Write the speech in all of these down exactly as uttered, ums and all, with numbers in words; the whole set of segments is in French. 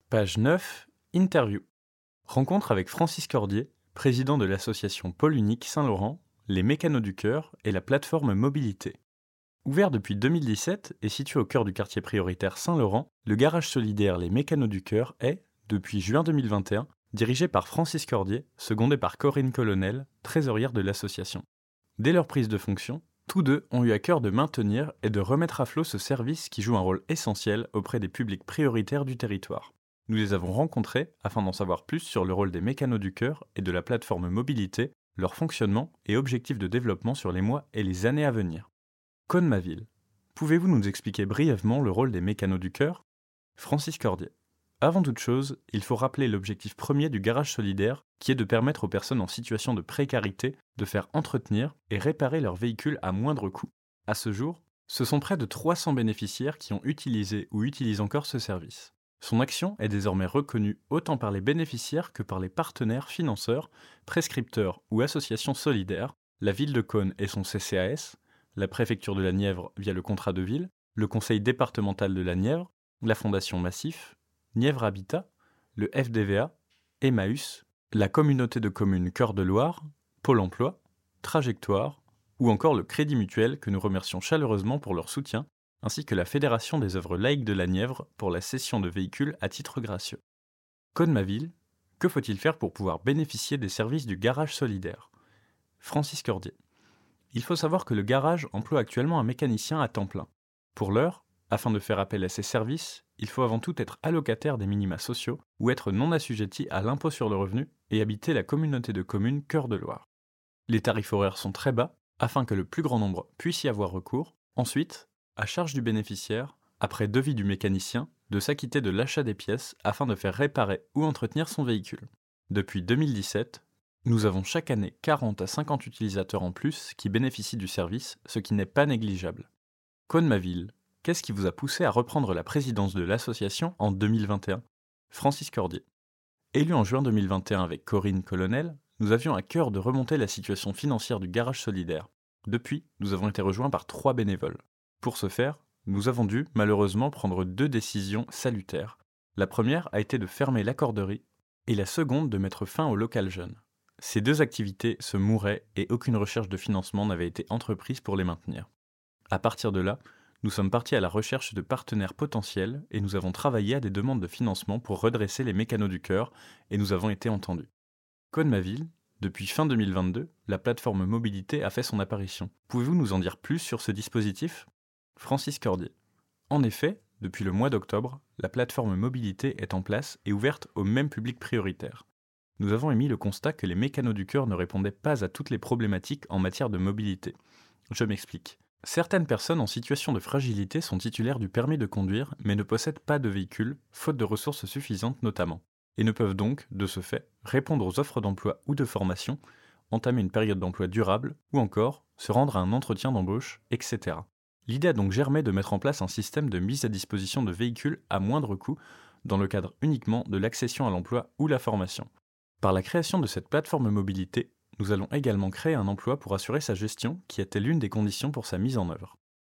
Page neuf, Interview. Rencontre avec Francis Cordier, président de l'association Pôle Unique Saint-Laurent, les Mécanos du Cœur et la plateforme Mobilité. Ouvert depuis deux mille dix-sept et situé au cœur du quartier prioritaire Saint-Laurent, le garage solidaire Les Mécanos du Cœur est, depuis juin deux mille vingt et un, dirigé par Francis Cordier, secondé par Corinne Colonel, trésorière de l'association. Dès leur prise de fonction, tous deux ont eu à cœur de maintenir et de remettre à flot ce service qui joue un rôle essentiel auprès des publics prioritaires du territoire. Nous les avons rencontrés afin d'en savoir plus sur le rôle des Mécanos du Cœur et de la plateforme Mobilité, leur fonctionnement et objectifs de développement sur les mois et les années à venir. Cosne-Maville, pouvez-vous nous expliquer brièvement le rôle des Mécanos du Cœur ? Francis Cordier. Avant toute chose, il faut rappeler l'objectif premier du garage solidaire, qui est de permettre aux personnes en situation de précarité de faire entretenir et réparer leurs véhicules à moindre coût. À ce jour, ce sont près de trois cents bénéficiaires qui ont utilisé ou utilisent encore ce service. Son action est désormais reconnue autant par les bénéficiaires que par les partenaires financeurs, prescripteurs ou associations solidaires, la ville de Cosne et son C C A S, la préfecture de la Nièvre via le contrat de ville, le conseil départemental de la Nièvre, la fondation Massif, Nièvre Habitat, le F D V A, Emmaüs, la communauté de communes Cœur de Loire, Pôle emploi, Trajectoire, ou encore le Crédit Mutuel que nous remercions chaleureusement pour leur soutien, ainsi que la Fédération des œuvres laïques de la Nièvre pour la cession de véhicules à titre gracieux. Cosne-Maville, que faut-il faire pour pouvoir bénéficier des services du garage solidaire ? Francis Cordier. Il faut savoir que le garage emploie actuellement un mécanicien à temps plein. Pour l'heure, afin de faire appel à ces services, il faut avant tout être allocataire des minima sociaux ou être non assujetti à l'impôt sur le revenu et habiter la communauté de communes Cœur de Loire. Les tarifs horaires sont très bas afin que le plus grand nombre puisse y avoir recours. Ensuite, à charge du bénéficiaire, après devis du mécanicien, de s'acquitter de l'achat des pièces afin de faire réparer ou entretenir son véhicule. Depuis deux mille dix-sept, nous avons chaque année quarante à cinquante utilisateurs en plus qui bénéficient du service, ce qui n'est pas négligeable. Cosne-Maville, qu'est-ce qui vous a poussé à reprendre la présidence de l'association en deux mille vingt et un ? Francis Cordier. Élu en juin deux mille vingt et un avec Corinne Colonel, nous avions à cœur de remonter la situation financière du garage solidaire. Depuis, nous avons été rejoints par trois bénévoles. Pour ce faire, nous avons dû malheureusement prendre deux décisions salutaires. La première a été de fermer l'accorderie et la seconde de mettre fin au local jeune. Ces deux activités se mouraient et aucune recherche de financement n'avait été entreprise pour les maintenir. À partir de là, nous sommes partis à la recherche de partenaires potentiels et nous avons travaillé à des demandes de financement pour redresser les Mécanos du Cœur et nous avons été entendus. Cosne-Maville, depuis fin deux mille vingt-deux, la plateforme Mobilité a fait son apparition. Pouvez-vous nous en dire plus sur ce dispositif ? Francis Cordier. En effet, depuis le mois d'octobre, la plateforme Mobilité est en place et ouverte au même public prioritaire. Nous avons émis le constat que les Mécanos du Cœur ne répondaient pas à toutes les problématiques en matière de mobilité. Je m'explique. Certaines personnes en situation de fragilité sont titulaires du permis de conduire mais ne possèdent pas de véhicule, faute de ressources suffisantes notamment, et ne peuvent donc, de ce fait, répondre aux offres d'emploi ou de formation, entamer une période d'emploi durable ou encore se rendre à un entretien d'embauche, et cetera. L'idée a donc germé de mettre en place un système de mise à disposition de véhicules à moindre coût dans le cadre uniquement de l'accession à l'emploi ou la formation. Par la création de cette plateforme mobilité, nous allons également créer un emploi pour assurer sa gestion qui était l'une des conditions pour sa mise en œuvre.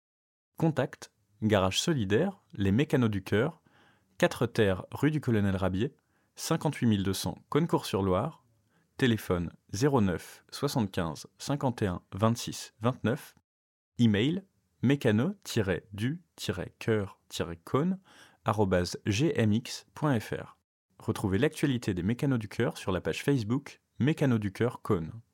Contact, garage solidaire, les Mécanos du Cœur, quatre terres rue du Colonel Rabier, cinquante-huit mille deux cents Cosne-Cours-sur-Loire, téléphone zéro neuf soixante-quinze cinquante et un vingt-six vingt-neuf, email mécano-du-cœur-cosne arobase gmx point fr. Retrouvez l'actualité des Mécanos du Cœur sur la page Facebook Mécanos du Cœur Cosne.